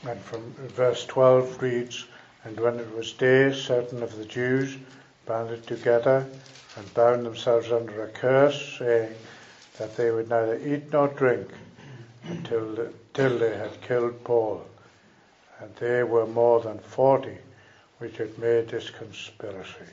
And from verse 12 reads, "And when it was day, certain of the Jews banded together and bound themselves under a curse, saying that they would neither eat nor drink till they had killed Paul. And they were more than 40 which had made this conspiracy."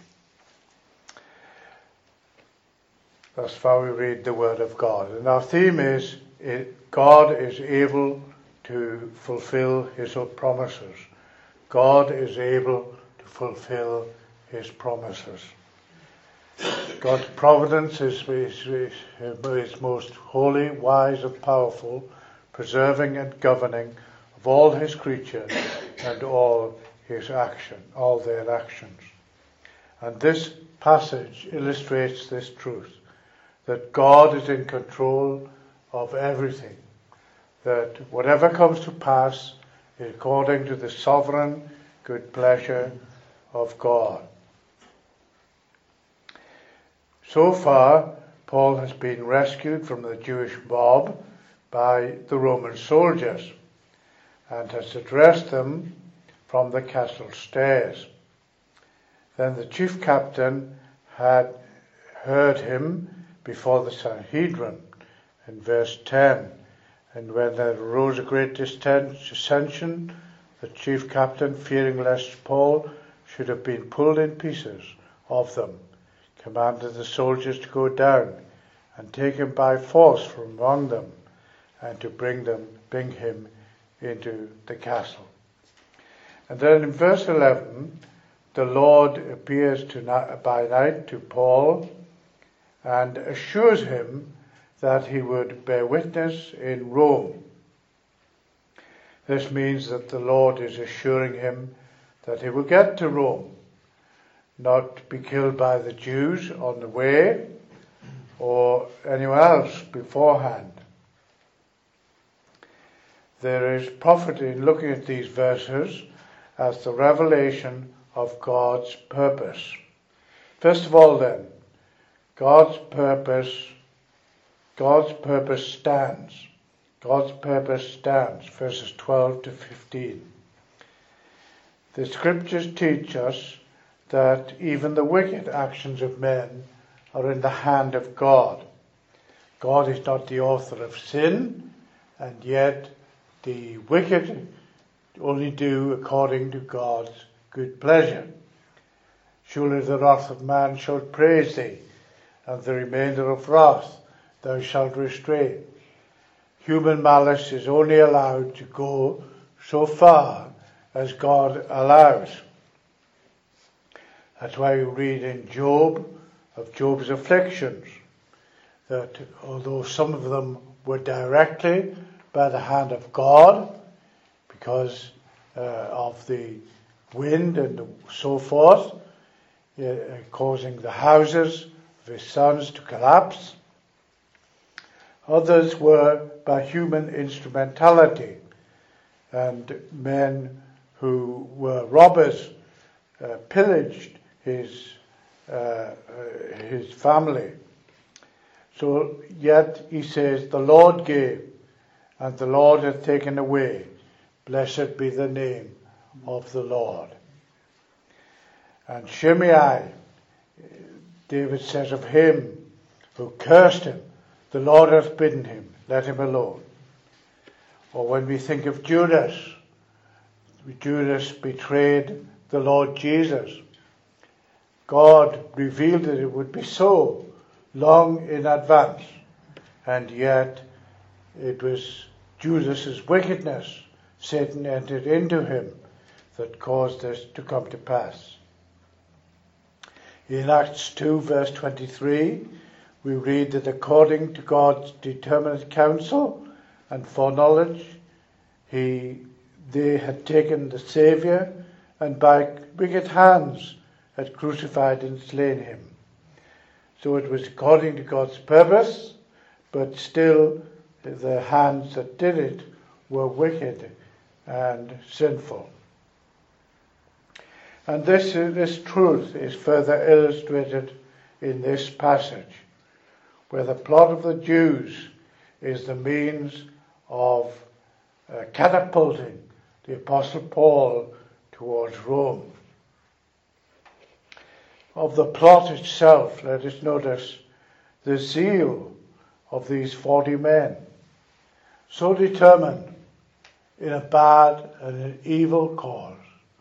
Thus far we read the word of God. And our theme is, God is able to fulfill his promises. God is able to fulfill his promises. God's providence is most holy, wise and powerful, preserving and governing of all his creatures and all their actions. And this passage illustrates this truth, that God is in control of everything, that whatever comes to pass is according to the sovereign good pleasure of God. So far, Paul has been rescued from the Jewish mob by the Roman soldiers and has addressed them from the castle stairs. Then the chief captain had heard him before the Sanhedrin in verse 10. And when there arose a great dissension, the chief captain, fearing lest Paul should have been pulled in pieces of them, commanded the soldiers to go down and take him by force from among them, and to bring him into the castle. And then in verse 11, the Lord appears by night to Paul and assures him that he would bear witness in Rome. This means that the Lord is assuring him that he will get to Rome, not be killed by the Jews on the way or anyone else beforehand. There is profit in looking at these verses as the revelation of God's purpose. First of all then, God's purpose stands. God's purpose stands, verses 12 to 15. The scriptures teach us that even the wicked actions of men are in the hand of God. God is not the author of sin, and yet the wicked only do according to God's good pleasure. Surely the wrath of man shall praise thee, and the remainder of wrath thou shalt restrain. Human malice is only allowed to go so far as God allows. That's why we read in Job of Job's afflictions, that although some of them were directly by the hand of God, because of the wind and so forth, causing the houses of his sons to collapse, others were by human instrumentality, and men who were robbers pillaged his family. So yet he says, the Lord gave, and the Lord hath taken away. Blessed be the name of the Lord. And Shimei, David says of him who cursed him, the Lord hath bidden him, let him alone. Or when we think of Judas betrayed the Lord Jesus. God revealed that it would be so long in advance, and yet it was Judas's wickedness, Satan entered into him, that caused this to come to pass. In Acts 2 verse 23 we read that according to God's determinate counsel and foreknowledge, they had taken the Saviour and by wicked hands had crucified and slain him. So it was according to God's purpose, but still the hands that did it were wicked and sinful. And this truth is further illustrated in this passage, where the plot of the Jews is the means of catapulting the Apostle Paul towards Rome. Of the plot itself, let us notice the zeal of these 40 men, so determined in a bad and an evil cause.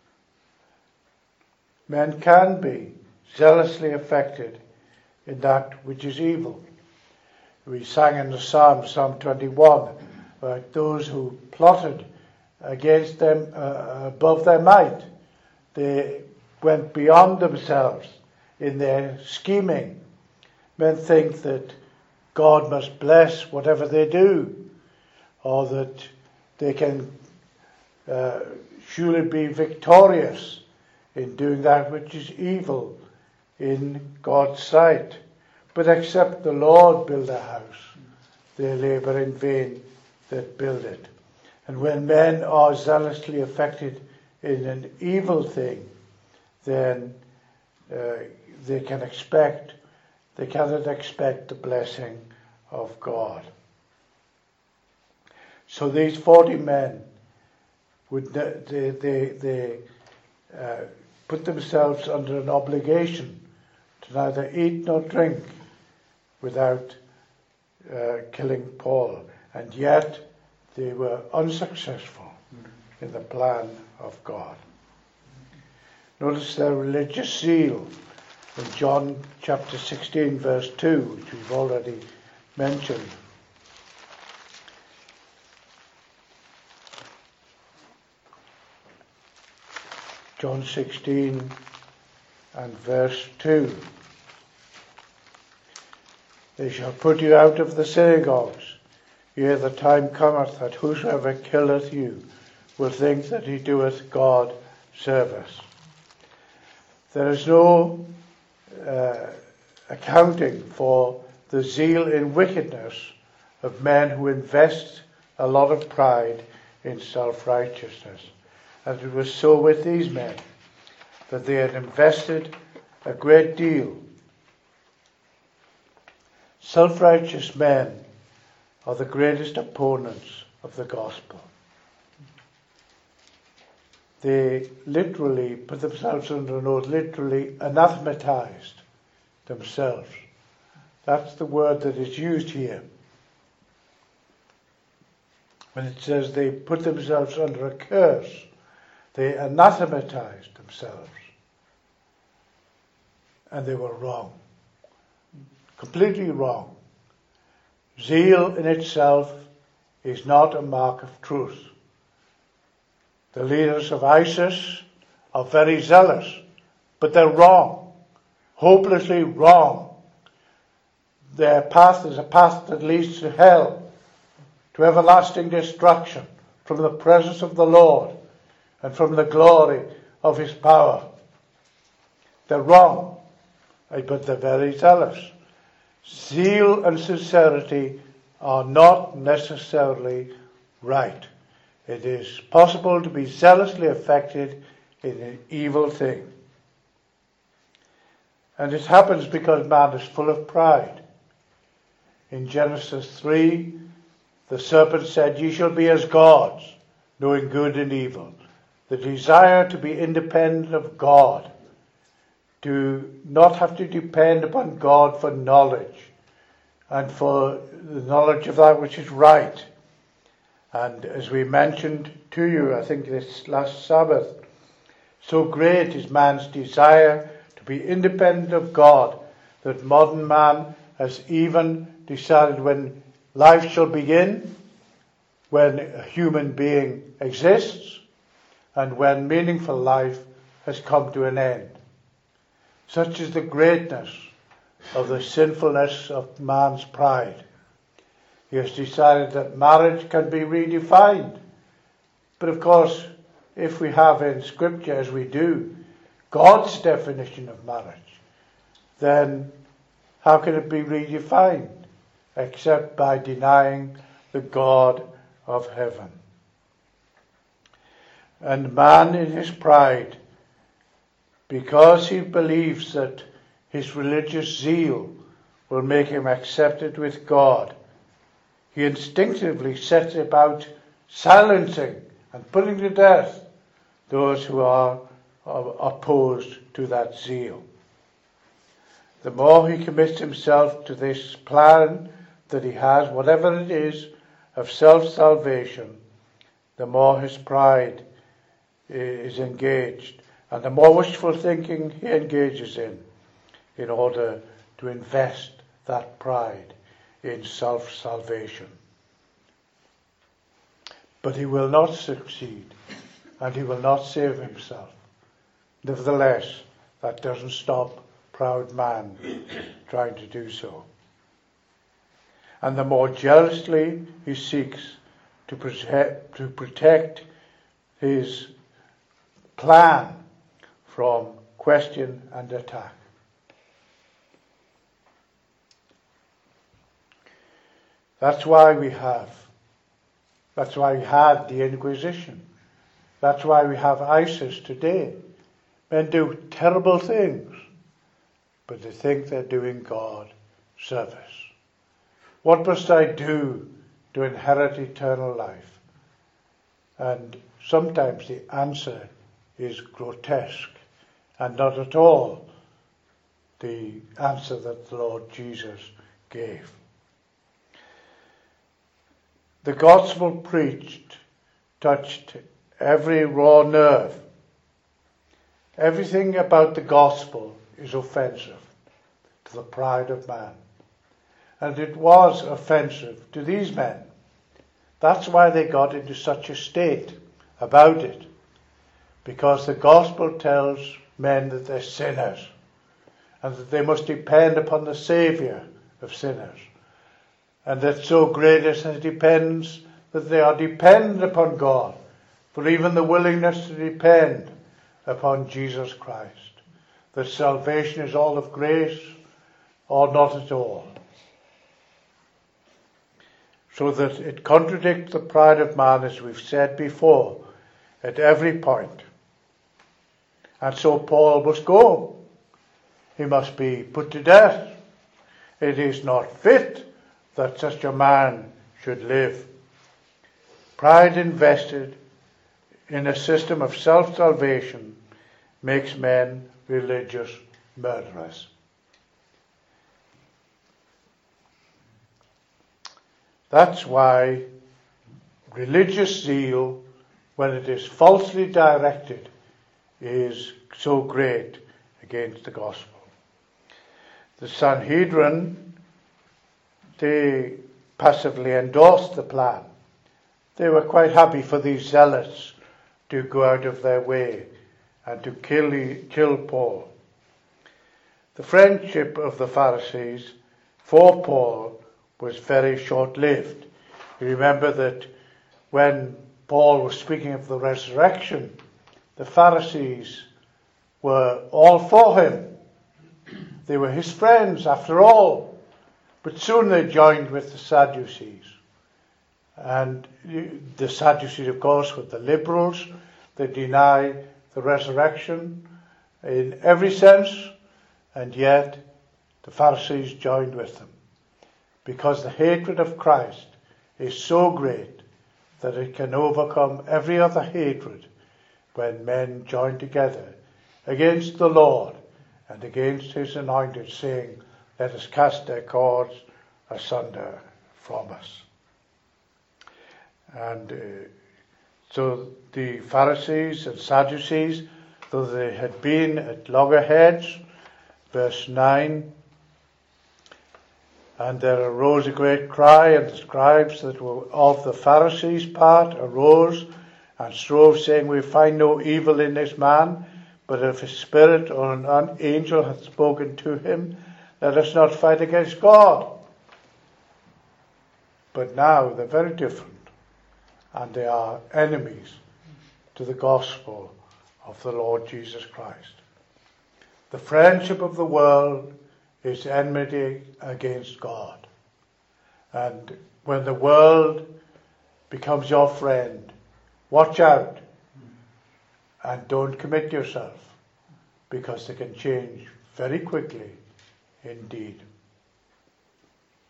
Men can be zealously affected in that which is evil. We sang in the Psalm 21, about those who plotted against them above their might. They went beyond themselves in their scheming. Men think that God must bless whatever they do, or that they can surely be victorious in doing that which is evil in God's sight. But except the Lord build a house, they labour in vain that build it. And when men are zealously affected in an evil thing, then they cannot expect the blessing of God. So these 40 men would they put themselves under an obligation to neither eat nor drink without killing Paul, and yet they were unsuccessful in the plan of God. Notice their religious zeal in John chapter 16 verse 2, which we've already mentioned. John 16 and verse 2. They shall put you out of the synagogues. Yea, the time cometh that whosoever killeth you will think that he doeth God service. There is no accounting for the zeal in wickedness of men who invest a lot of pride in self-righteousness. And it was so with these men, that they had invested a great deal. Self-righteous men are the greatest opponents of the gospel. They literally put themselves under an oath, literally anathematized themselves. That's the word that is used here. When it says they put themselves under a curse, they anathematized themselves. And they were wrong. Completely wrong. Zeal in itself is not a mark of truth. The leaders of ISIS are very zealous, but they're wrong. Hopelessly wrong. Their path is a path that leads to hell, to everlasting destruction from the presence of the Lord and from the glory of his power. They're wrong, but they're very zealous. Zeal and sincerity are not necessarily right. It is possible to be zealously affected in an evil thing. And it happens because man is full of pride. In Genesis 3, the serpent said, "Ye shall be as gods, knowing good and evil." The desire to be independent of God, to not have to depend upon God for knowledge and for the knowledge of that which is right. And as we mentioned to you, I think this last Sabbath, so great is man's desire to be independent of God that modern man has even decided when life shall begin, when a human being exists, and when meaningful life has come to an end. Such is the greatness of the sinfulness of man's pride. He has decided that marriage can be redefined. But of course, if we have in Scripture, as we do, God's definition of marriage, then how can it be redefined except by denying the God of heaven? And man in his pride, because he believes that his religious zeal will make him accepted with God, he instinctively sets about silencing and putting to death those who are opposed to that zeal. The more he commits himself to this plan that he has, whatever it is, of self-salvation, the more his pride is engaged, and the more wishful thinking he engages in order to invest that pride in self-salvation. But he will not succeed, and he will not save himself. Nevertheless, that doesn't stop proud man trying to do so. And the more jealously he seeks to protect his plan from question and attack. That's why we had the Inquisition. That's why we have ISIS today. Men do terrible things, but they think they're doing God service. What must I do to inherit eternal life? And sometimes the answer is grotesque and not at all the answer that the Lord Jesus gave. The gospel preached touched every raw nerve. Everything about the gospel is offensive to the pride of man. And it was offensive to these men. That's why they got into such a state about it. Because the gospel tells men that they're sinners and that they must depend upon the Saviour of sinners. And that so great is his dependence that they are dependent upon God for even the willingness to depend upon Jesus Christ. That salvation is all of grace or not at all. So that it contradicts the pride of man, as we've said before, at every point. And so Paul must go. He must be put to death. It is not fit that such a man should live. Pride invested in a system of self-salvation makes men religious murderers. That's why religious zeal, when it is falsely directed, is so great against the gospel. The Sanhedrin, they passively endorsed the plan. They were quite happy for these zealots to go out of their way and to kill Paul. The friendship of the Pharisees for Paul was very short-lived. You remember that when Paul was speaking of the resurrection, the Pharisees were all for him. They were his friends after all. But soon they joined with the Sadducees. And the Sadducees, of course, were the liberals. They deny the resurrection in every sense, and yet the Pharisees joined with them. Because the hatred of Christ is so great that it can overcome every other hatred when men join together against the Lord and against his anointed, saying, "Let us cast their cords asunder from us." And so the Pharisees and Sadducees, though they had been at loggerheads, verse 9, and there arose a great cry, and the scribes that were of the Pharisees' part arose and strove, saying, "We find no evil in this man, but if a spirit or an angel hath spoken to him, let us not fight against God." But now they're very different, and they are enemies to the gospel of the Lord Jesus Christ. The friendship of the world is enmity against God. And when the world becomes your friend, watch out and don't commit yourself, because they can change very quickly indeed.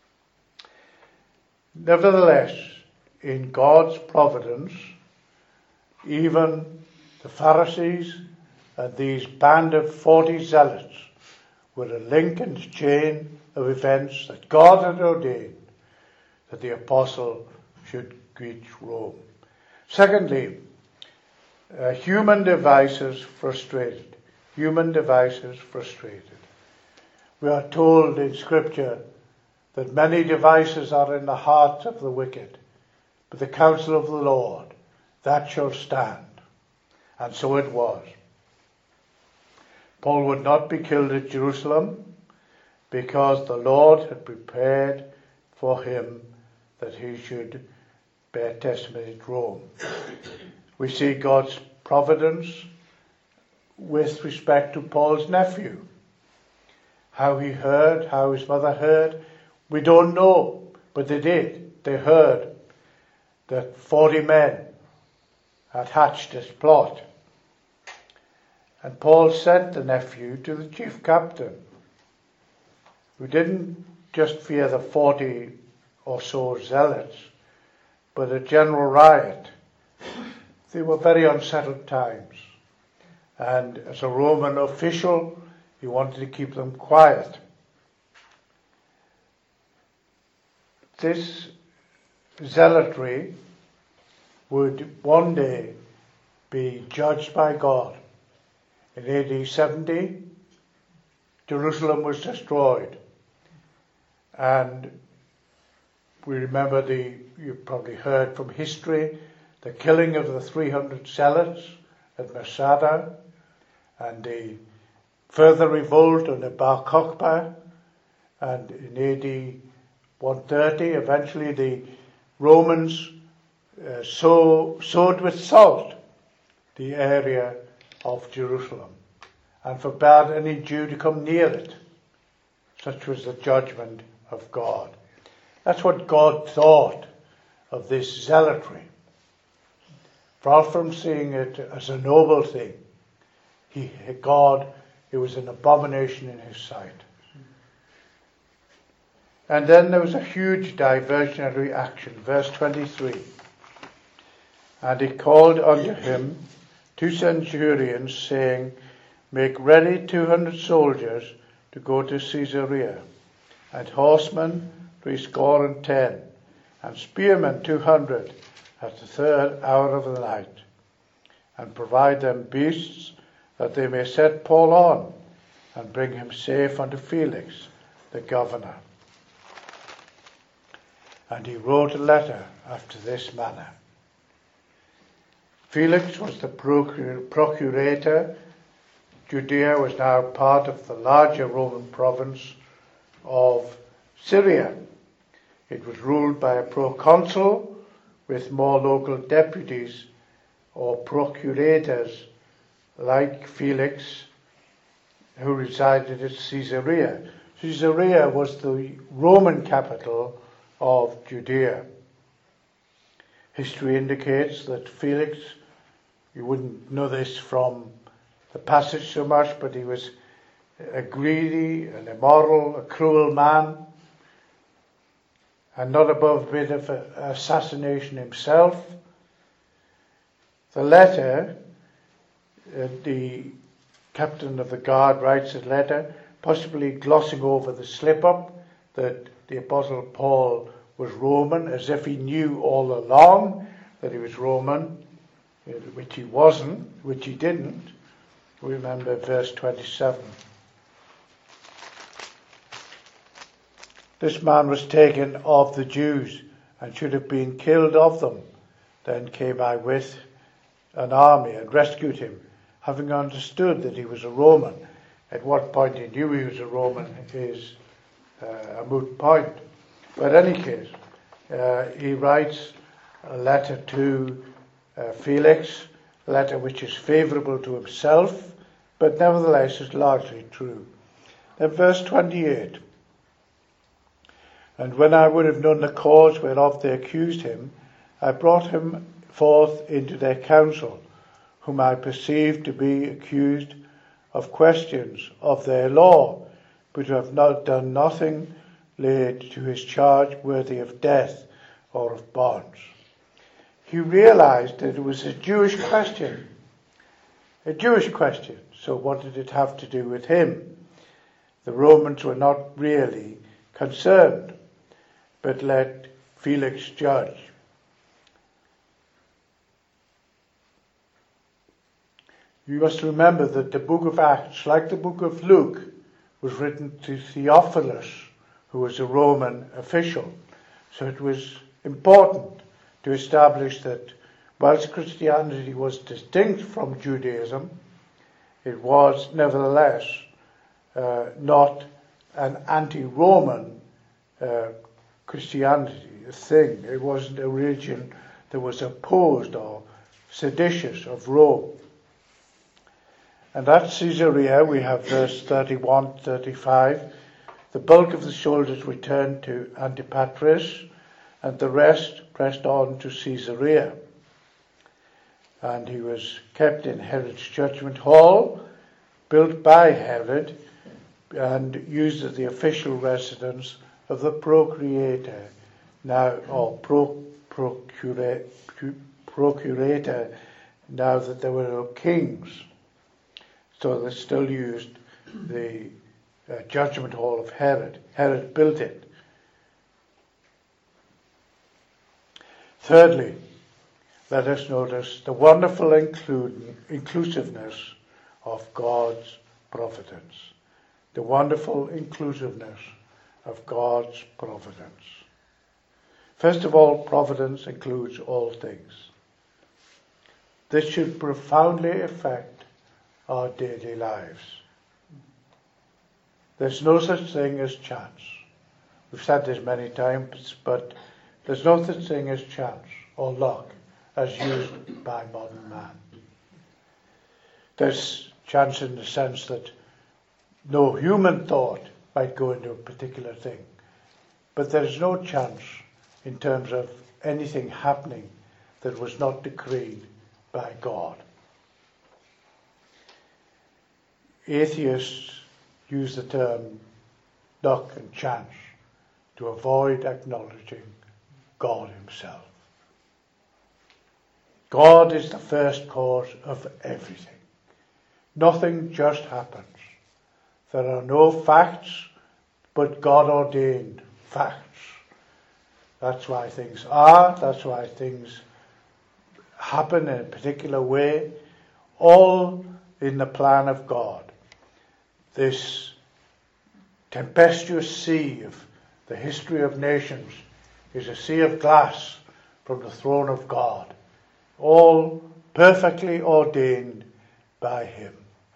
Nevertheless, in God's providence, even the Pharisees and these band of 40 zealots were a link and chain of events that God had ordained that the apostle should reach Rome. Secondly, human devices frustrated. Human devices frustrated. We are told in Scripture that many devices are in the hearts of the wicked, but the counsel of the Lord, that shall stand. And so it was. Paul would not be killed at Jerusalem because the Lord had prepared for him that he should bear testimony at Rome. We see God's providence with respect to Paul's nephew. How he heard, how his mother heard, we don't know, but they did. They heard that 40 men had hatched this plot. And Paul sent the nephew to the chief captain, who didn't just fear the 40 or so zealots, but a general riot. They were very unsettled times. And as a Roman official, he wanted to keep them quiet. This zealotry would one day be judged by God. In AD 70, Jerusalem was destroyed. And we remember you've probably heard from history, the killing of the 300 zealots at Masada, and the further revolt under Bar Kokhba, and in AD 130, eventually the Romans sowed with salt the area of Jerusalem and forbade any Jew to come near it. Such was the judgment of God. That's what God thought of this zealotry. Far from seeing it as a noble thing, it was an abomination in his sight. And then there was a huge diversionary action. Verse 23. And he called unto him 2 centurions, saying, Make ready 200 soldiers to go to Caesarea, and horsemen 70, and spearmen 200 at the 3rd hour of the night, and provide them beasts, that they may set Paul on, and bring him safe unto Felix, the governor. And he wrote a letter after this manner. Felix was the procurator. Judea was now part of the larger Roman province of Syria. It was ruled by a proconsul with more local deputies or procurators like Felix, who resided at Caesarea. Caesarea was the Roman capital of Judea. History indicates that Felix, you wouldn't know this from the passage so much, but he was a greedy, an immoral, a cruel man, and not above a bit of assassination himself. The letter, the captain of the guard writes a letter, possibly glossing over the slip-up that the Apostle Paul was Roman, as if he knew all along that he was Roman, which he wasn't, which he didn't. Remember verse 27. This man was taken of the Jews and should have been killed of them. Then came I with an army and rescued him, having understood that he was a Roman. At what point he knew he was a Roman is a moot point. But in any case, he writes a letter to Felix, a letter which is favourable to himself, but nevertheless is largely true. Then verse 28. And when I would have known the cause whereof they accused him, I brought him forth into their council, whom I perceived to be accused of questions of their law, but who have not done nothing laid to his charge worthy of death or of bonds. he realized that it was a Jewish question. A Jewish question. So what did it have to do with him? The Romans were not really concerned, but let Felix judge. You must remember that the book of Acts, like the book of Luke, was written to Theophilus, who was a Roman official. So it was important to establish that whilst Christianity was distinct from Judaism, it was nevertheless not an anti-Roman Christianity, a thing. It wasn't a religion that was opposed or seditious of Rome. And at Caesarea, we have verse 31, 35. The bulk of the soldiers returned to Antipatris, and the rest pressed on to Caesarea. And he was kept in Herod's judgment hall, built by Herod, and used as the official residence of the procurator, procurator, now that there were no kings. So they still used the judgment hall of Herod. Herod built it. Thirdly, let us notice the wonderful inclusiveness of God's providence. The wonderful inclusiveness of God's providence. First of all, providence includes all things. This should profoundly affect our daily lives. There's no such thing as chance. We've said this many times, but there's no such thing as chance or luck as used by modern man. There's chance in the sense that no human thought might go into a particular thing, but there is no chance in terms of anything happening that was not decreed by God. Atheists use the term luck and chance to avoid acknowledging God himself. God is the first cause of everything. Nothing just happens. There are no facts, but God-ordained facts. That's why things are, that's why things happen in a particular way, all in the plan of God. This tempestuous sea of the history of nations is a sea of glass from the throne of God, all perfectly ordained by him.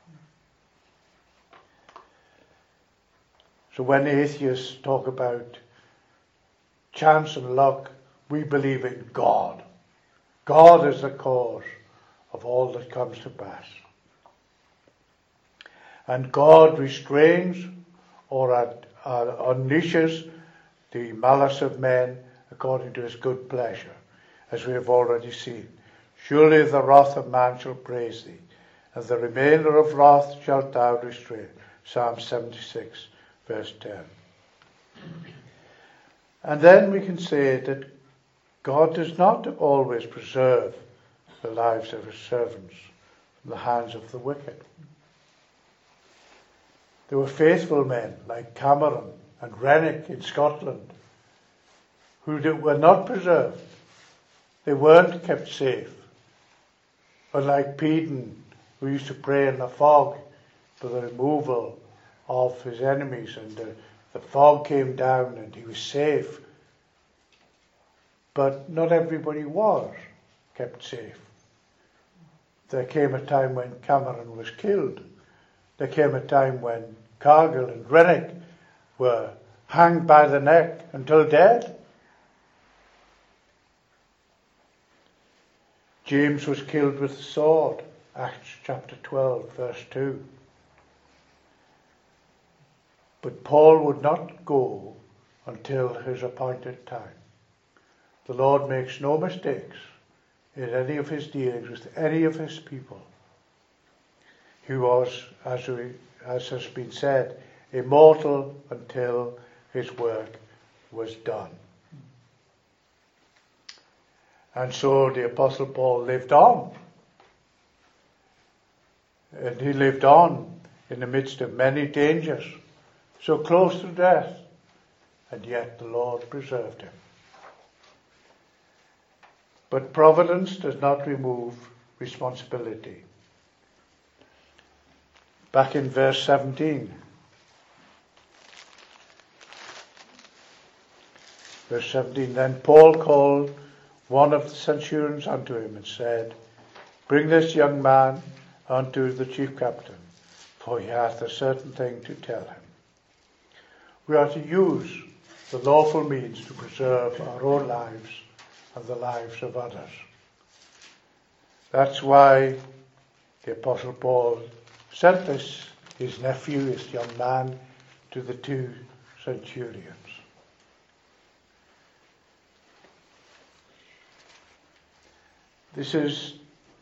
So when atheists talk about chance and luck, we believe in God. God is the cause of all that comes to pass. And God restrains or unleashes the malice of men according to his good pleasure, as we have already seen. Surely the wrath of man shall praise thee, and the remainder of wrath shalt thou restrain. Psalm 76, verse 10. And then we can say that God does not always preserve the lives of his servants from the hands of the wicked. There were faithful men like Cameron and Renwick in Scotland who were not preserved. They weren't kept safe. Unlike Peden, who used to pray in the fog for the removal of his enemies, and the fog came down and he was safe. But not everybody was kept safe. There came a time when Cameron was killed. There came a time when Cargill and Renwick were hanged by the neck until dead. James was killed with the sword, Acts chapter 12, verse 2. But Paul would not go until his appointed time. The Lord makes no mistakes in any of his dealings with any of his people. He was, as has been said, immortal until his work was done. And so the Apostle Paul lived on. And he lived on in the midst of many dangers, so close to death, and yet the Lord preserved him. But providence does not remove responsibility. Back in verse 17. Verse 17, then Paul called one of the centurions unto him and said, bring this young man unto the chief captain, for he hath a certain thing to tell him. We are to use the lawful means to preserve our own lives and the lives of others. That's why the Apostle Paul sent his nephew, his young man, to the two centurions. This is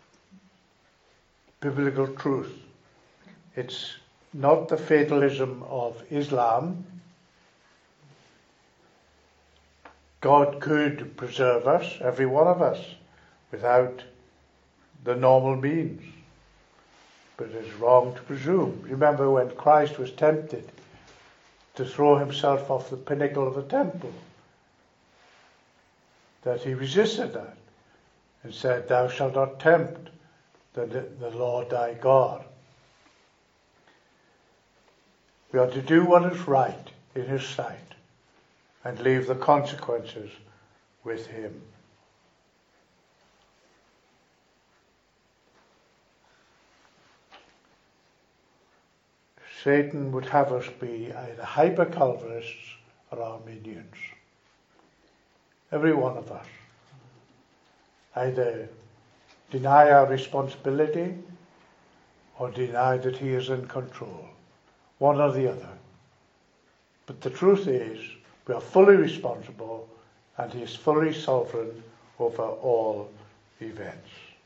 biblical truth. It's not the fatalism of Islam. God could preserve us, every one of us, without the normal means. But it is wrong to presume. Remember when Christ was tempted to throw himself off the pinnacle of the temple, that he resisted that and said, thou shalt not tempt the Lord thy God. We are to do what is right in his sight and leave the consequences with him. Satan would have us be either hyper-Calvinists or Arminians. Every one of us. Either deny our responsibility or deny that he is in control. One or the other. But the truth is, we are fully responsible and he is fully sovereign over all events.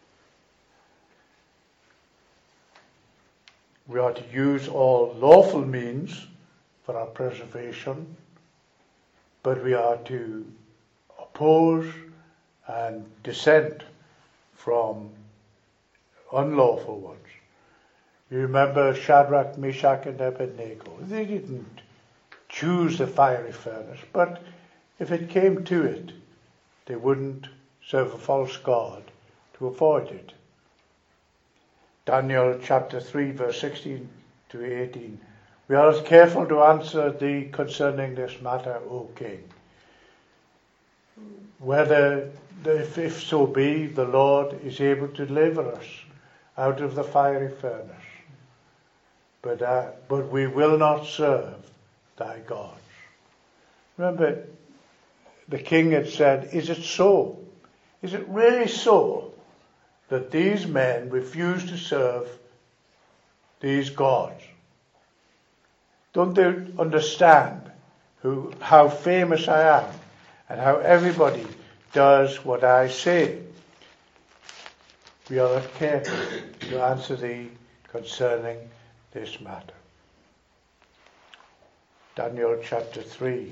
We are to use all lawful means for our preservation, but we are to oppose and dissent from unlawful ones. You remember Shadrach, Meshach, and Abednego. They didn't choose the fiery furnace, but if it came to it, they wouldn't serve a false god to avoid it. Daniel chapter 3, verse 16 to 18. We are as careful to answer thee concerning this matter, O king. Whether, if so be, the Lord is able to deliver us out of the fiery furnace. But we will not serve thy gods. Remember, the king had said, is it so? Is it really so that these men refuse to serve these gods? Don't they understand how famous I am and how everybody does what I say? We are not careful to answer thee concerning this matter. Daniel chapter 3,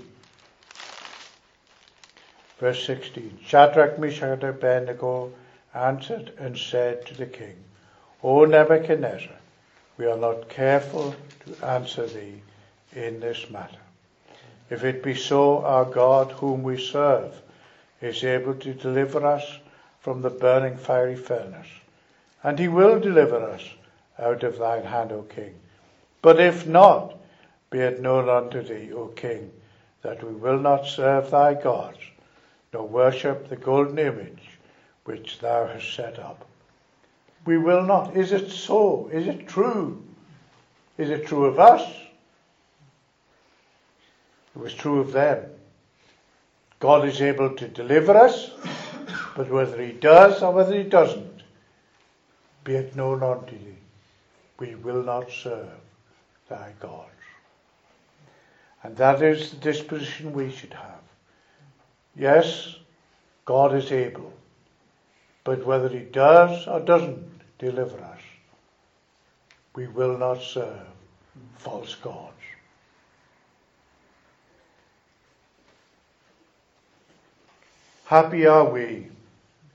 verse 16. Shadrach, Meshach, and Abednego answered and said to the king, O Nebuchadnezzar, we are not careful to answer thee in this matter. If it be so, our God whom we serve is able to deliver us from the burning fiery furnace, and he will deliver us out of thine hand, O king. But if not, be it known unto thee, O king, that we will not serve thy gods, nor worship the golden image which thou hast set up. We will not. Is it so? Is it true? Is it true of us? It was true of them. God is able to deliver us, but whether he does or whether he doesn't, be it known unto thee, we will not serve thy gods. And that is the disposition we should have. Yes, God is able, but whether he does or doesn't deliver us, we will not serve false gods. Happy are we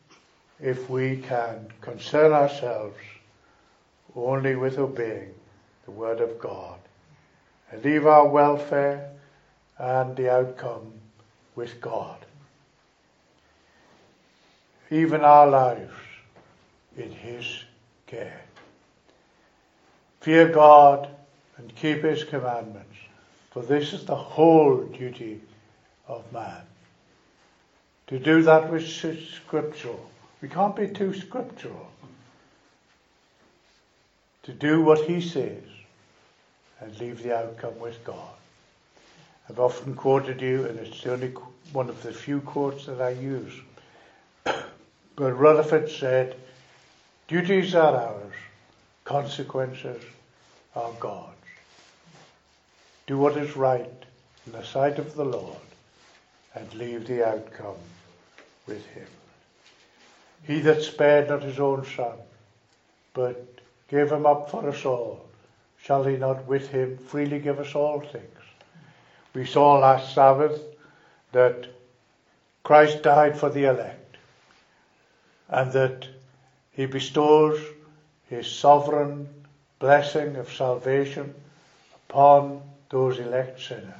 if we can concern ourselves only with obeying the word of God and leave our welfare and the outcome with God. Even our lives in his care. Fear God and keep his commandments, for this is the whole duty of man. To do that which is scriptural. We can't be too scriptural. To do what he says and leave the outcome with God. I've often quoted you, and it's only one of the few quotes that I use. But Rutherford said, duties are ours, consequences are God's. Do what is right in the sight of the Lord and leave the outcome with him. He that spared not his own son, but gave him up for us all, shall he not with him freely give us all things? We saw last Sabbath that Christ died for the elect, and that he bestows his sovereign blessing of salvation upon those elect sinners.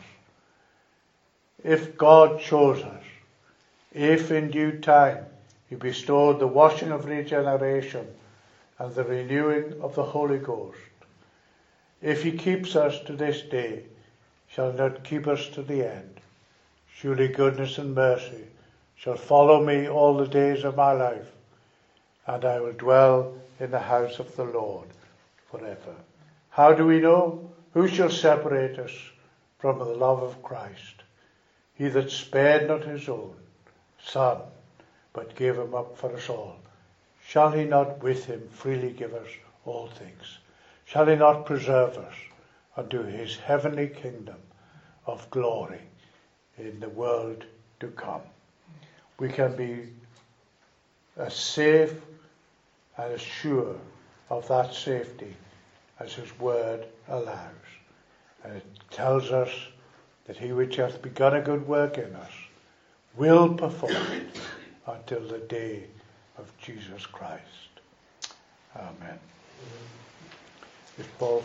If God chose us, if in due time he bestowed the washing of regeneration and the renewing of the Holy Ghost, if he keeps us to this day, shall not keep us to the end. Surely goodness and mercy shall follow me all the days of my life, and I will dwell in the house of the Lord forever. How do we know? Who shall separate us from the love of Christ? He that spared not his own son, but gave him up for us all. Shall he not with him freely give us all things? Shall he not preserve us unto his heavenly kingdom of glory in the world to come? We can be as safe and as sure of that safety as his word allows. And it tells us that he which hath begun a good work in us will perform it until the day of Jesus Christ. Amen. If Paul